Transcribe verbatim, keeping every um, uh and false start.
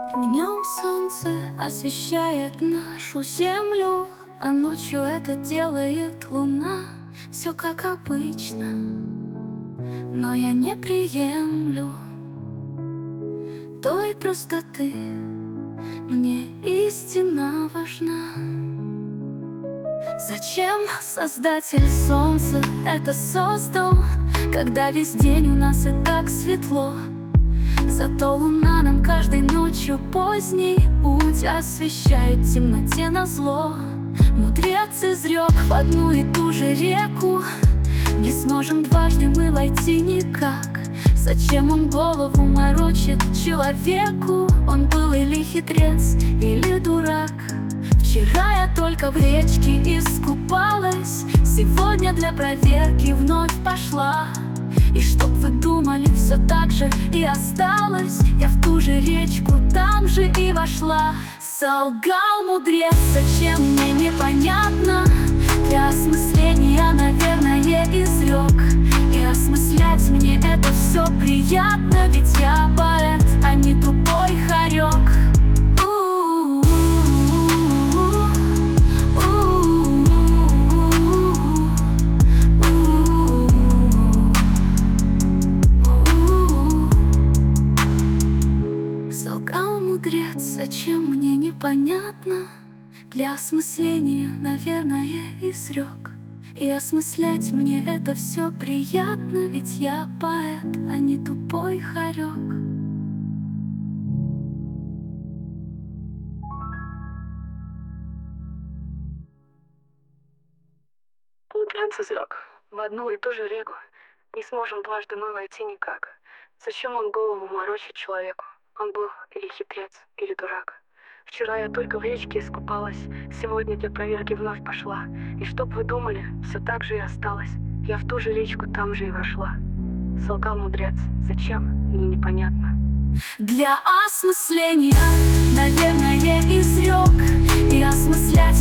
Днем солнце освещает нашу землю, а ночью это делает луна. Все как обычно, но я не приемлю той простоты. Мне истина важна. Зачем Создатель солнца это создал, когда весь день у нас и так светло? Зато луна нам каждой ночью поздний путь освещает в темноте назло. Мудрец изрек в одну и ту же реку: не сможем дважды мы войти никак. Зачем он голову морочит человеку? Он был или хитрец, или дурак. Вчера я только в речке искупалась, сегодня для проверки вновь пошла. И чтоб вы думали, все так же и осталось, я в ту же речку там же и вошла. Солгал мудрец, зачем мне непонятно, для осмысления, наверное, изрек. И осмыслять мне это все приятно, ведь я поэт, а не тупой хорек. Солгал мудрец, зачем мне непонятно, для осмысления, наверное, изрек. И осмыслять мне это все приятно, ведь я поэт, а не тупой хорек. Мудрец изрек в одну и ту же реку: не сможем дважды мы войти никак. Зачем он голову морочит человеку? Он был или хитрец, или дурак. Вчера я только в речке искупалась, сегодня для проверки вновь пошла. И чтоб вы думали, все так же и осталось, я в ту же речку там же и вошла. Солгал мудрец, зачем? Мне непонятно. Для осмысления, наверное, изрек. И осмыслять